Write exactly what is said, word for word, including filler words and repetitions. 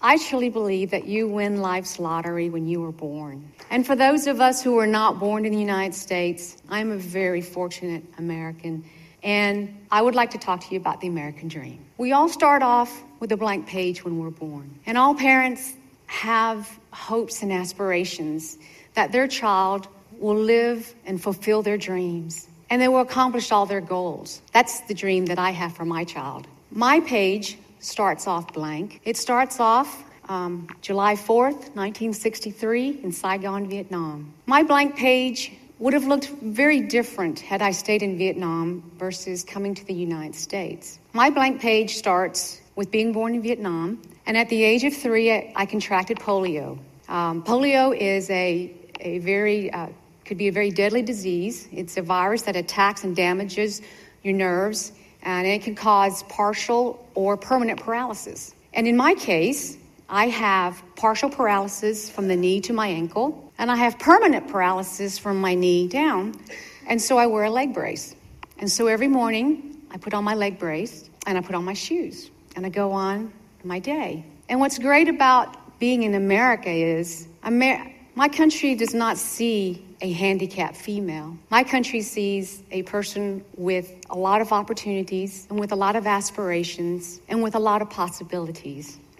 I truly believe that you win life's lottery when you were born. And for those of us who were not born in the United States, I'm a very fortunate American. And I would like to talk to you about the American dream. We all start off with a blank page when we're born. And all parents have hopes and aspirations that their child will live and fulfill their dreams. And they will accomplish all their goals. That's the dream that I have for my child. My page starts off blank. It starts off um, July fourth, nineteen sixty-three in Saigon, Vietnam. My blank page would have looked very different had I stayed in Vietnam versus coming to the United States. My blank page starts with being born in Vietnam, and at the age of three, I, I contracted polio. Um, polio is a, a very, uh, could be a very deadly disease. It's a virus that attacks and damages your nerves, and it can cause partial or permanent paralysis. And in my case, I have partial paralysis from the knee to my ankle, and I have permanent paralysis from my knee down, and so I wear a leg brace. And so every morning, I put on my leg brace, and I put on my shoes, and I go on my day. And what's great about being in America is Amer- my country does not see a handicapped female. My country sees a person with a lot of opportunities and with a lot of aspirations and with a lot of possibilities.